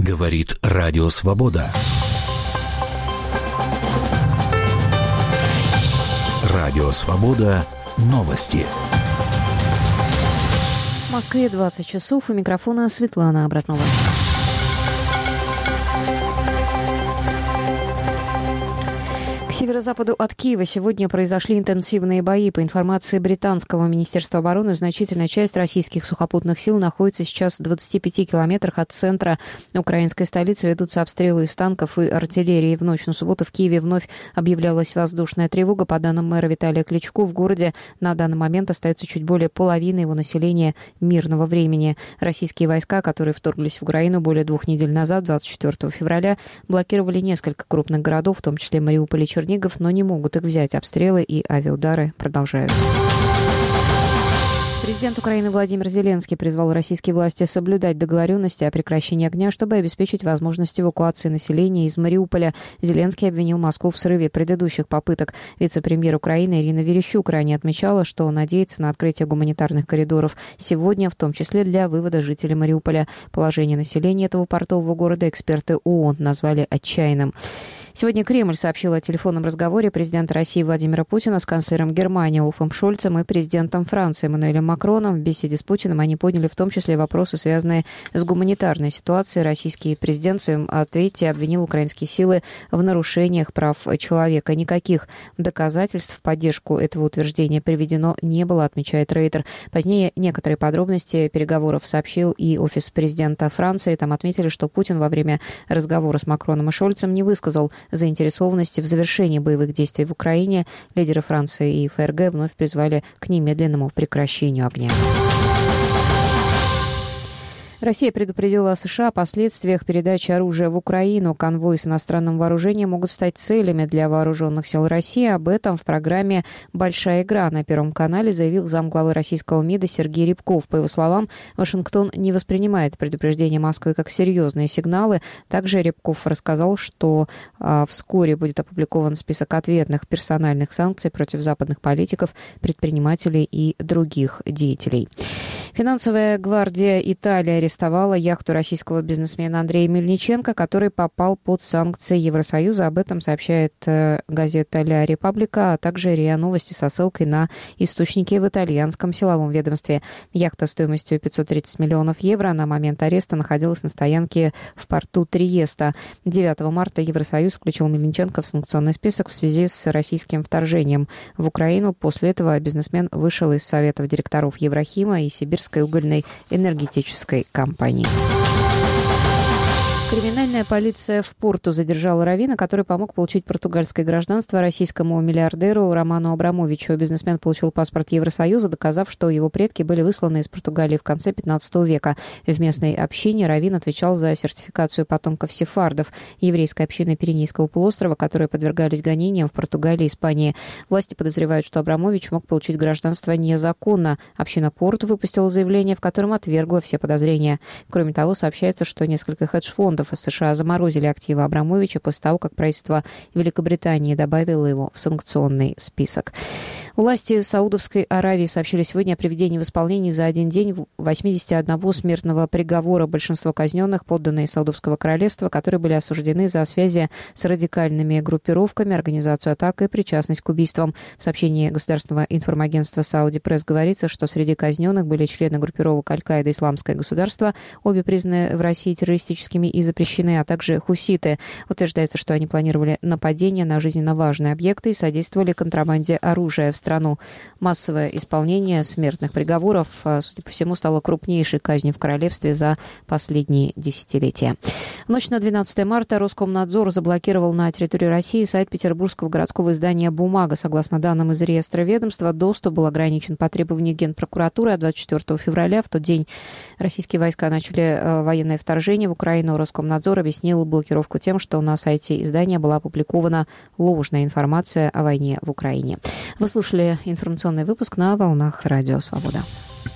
Говорит Радио Свобода. Радио Свобода. Новости. В Москве 20 часов. У микрофона Светлана Абратнова. К северо-западу от Киева сегодня произошли интенсивные бои. По информации британского министерства обороны, значительная часть российских сухопутных сил находится сейчас в 25 километрах от центра украинской столицы. Ведутся обстрелы из танков и артиллерии. В ночь на субботу в Киеве вновь объявлялась воздушная тревога. По данным мэра Виталия Кличко, в городе на данный момент остается чуть более половины его населения мирного времени. Российские войска, которые вторглись в Украину более 2 недель назад, 24 февраля, блокировали несколько крупных городов, в том числе Мариуполь и Чернигов, но не могут их взять. Обстрелы и авиаудары продолжаются. Президент Украины Владимир Зеленский призвал российские власти соблюдать договоренности о прекращении огня, чтобы обеспечить возможность эвакуации населения из Мариуполя. Зеленский обвинил Москву в срыве предыдущих попыток. Вице-премьер Украины Ирина Верещук ранее отмечала, что надеется на открытие гуманитарных коридоров сегодня, в том числе для вывода жителей Мариуполя. Положение населения этого портового города эксперты ООН назвали отчаянным. Сегодня Кремль сообщил о телефонном разговоре президента России Владимира Путина с канцлером Германии Олафом Шольцем и президентом Франции Эммануэлем Макроном. В беседе с Путиным они подняли в том числе вопросы, связанные с гуманитарной ситуацией. Российский президент в своем ответе обвинил украинские силы в нарушениях прав человека. Никаких доказательств в поддержку этого утверждения приведено не было, отмечает Рейтер. Позднее некоторые подробности переговоров сообщил и офис президента Франции. Там отметили, что Путин во время разговора с Макроном и Шольцем не высказал заинтересованности в завершении боевых действий в Украине. Лидеры Франции и ФРГ вновь призвали к немедленному прекращению огня. Россия предупредила США о последствиях передачи оружия в Украину. Конвои с иностранным вооружением могут стать целями для вооруженных сил России. Об этом в программе «Большая игра» на Первом канале заявил замглавы российского МИДа Сергей Рябков. По его словам, Вашингтон не воспринимает предупреждения Москвы как серьезные сигналы. Также Рябков рассказал, что вскоре будет опубликован список ответных персональных санкций против западных политиков, предпринимателей и других деятелей. Финансовая гвардия Италии арестовала яхту российского бизнесмена Андрея Мельниченко, который попал под санкции Евросоюза. Об этом сообщает газета «Ля Репаблика», а также РИА Новости со ссылкой на источники в итальянском силовом ведомстве. Яхта стоимостью 530 миллионов евро на момент ареста находилась на стоянке в порту Триеста. 9 марта Евросоюз включил Мельниченко в санкционный список в связи с российским вторжением в Украину. После этого бизнесмен вышел из советов директоров Еврохима и Сибирской угольной энергетической компании. Криминальная полиция в Порту задержала раввина, который помог получить португальское гражданство российскому миллиардеру Роману Абрамовичу. Бизнесмен получил паспорт Евросоюза, доказав, что его предки были высланы из Португалии в конце 15 века. В местной общине раввин отвечал за сертификацию потомков сефардов, еврейской общины Пиренейского полуострова, которые подвергались гонениям в Португалии и Испании. Власти подозревают, что Абрамович мог получить гражданство незаконно. Община Порту выпустила заявление, в котором отвергла все подозрения. Кроме того, сообщается, что несколько хедж-фондов из США заморозили активы Абрамовича после того, как правительство Великобритании добавило его в санкционный список. Власти Саудовской Аравии сообщили сегодня о приведении в исполнение за один день 81 смертного приговора. Большинство казненных — подданные Саудовского королевства, которые были осуждены за связи с радикальными группировками, организацию атак и причастность к убийствам. В сообщении государственного информагентства Сауди Пресс говорится, что среди казненных были члены группировок Аль-Каида и Исламское государство, обе признаны в России террористическими и запрещены, а также хуситы. Утверждается, что они планировали нападения на жизненно важные объекты и содействовали контрабанде оружия в страну. Массовое исполнение смертных приговоров, судя по всему, стало крупнейшей казнью в королевстве за последние десятилетия. В ночь на 12 марта Роскомнадзор заблокировал на территории России сайт петербургского городского издания «Бумага». Согласно данным из реестра ведомства, доступ был ограничен по требованию Генпрокуратуры, а 24 февраля, в тот день российские войска начали военное вторжение в Украину. Роскомнадзор объяснил блокировку тем, что на сайте издания была опубликована ложная информация о войне в Украине. Вы слушали информационный выпуск на волнах Радио Свобода.